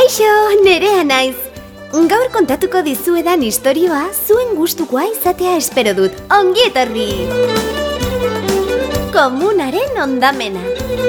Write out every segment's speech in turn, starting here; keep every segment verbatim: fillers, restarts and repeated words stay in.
Kaixo, Nerea naiz. Gaur kontatuko dizuedan istorioa zuen gustukoa izatea espero dut. Ongi etorri! Komunaren hondamena.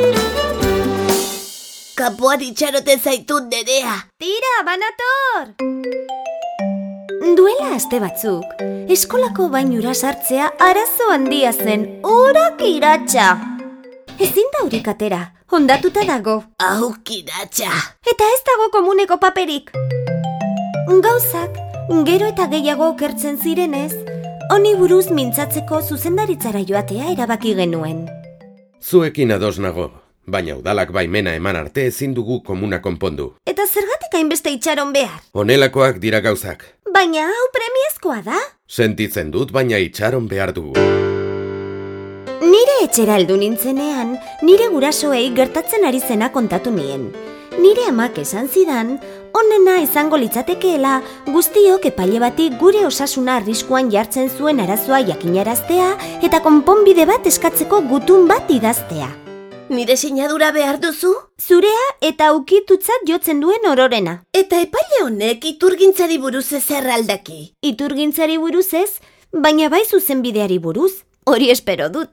Kapoan itxarote zaitut, Nerea. Tira, banator! Duela aste batzuk, eskolako bainura sartzea arazo handia zen, ura kiratsa. Ezin da urik atera, hondatuta dago. Hau kiratsa. Eta ez dago komuneko paperik. Gauzak, gero eta gehiago okertzen zirenez, honi buruz mintzatzeko zuzendaritzara joatea erabaki genuen. Zuekin ados nago, baina udalak baimena eman arte ezin dugu komuna konpondu. Eta zergatik hainbeste itxaron behar? Honelakoak dira gauzak. Baina hau premiazkoa da? Sentitzen dut, baina itxaron behar dugu. Nire etxera heldu nintzenean, nire gurasoei gertatzen ari zena kontatu nien. Nire amak esan zidan, onena izango litzatekeela guztiok epaile bati gure osasuna arriskuan jartzen zuen arazoa jakinaraztea eta konponbide bat eskatzeko gutun bat idaztea. Nire sinadura behar duzu? Zurea eta ukitutzat jotzen duen ororena. Eta epaile honek iturgintzari buruz ezer aldaki. Iturgintzari buruz ez, baina bai zuzenbideari buruz. Hori espero dut.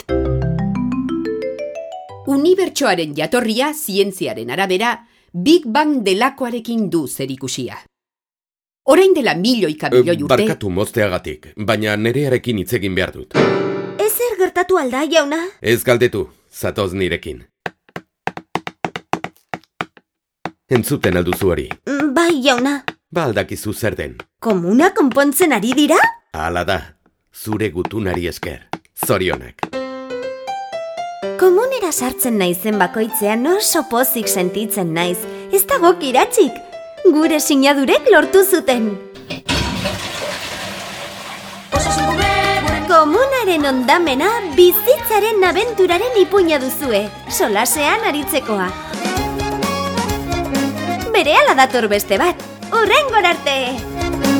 Unibertsoaren jatorria zientziaren arabera Big Bang delakoarekin du zerikusia. Orain dela milioika milioi urte... Barkatu mozteagatik, baina Nerearekin hitz egin behar dut. Ezer gertatu alda, jauna? Ez galdetu, zatoz nirekin. Entzuten alduzu hori. Bai, jauna. Ba aldakizu zer den. Komuna konpontzen ari dira? Hala da, zure gutunari esker. Zorionak. Komunera sartzen naizen bakoitzean oso pozik sentitzen naiz. Ez dago kiratzik. Gure sinadurek lortu zuten. Komunaren hondamena bizitzaren abenturaren ipuina duzue. Solasean aritzekoa. Berehala dator beste bat. Hurrengor arte!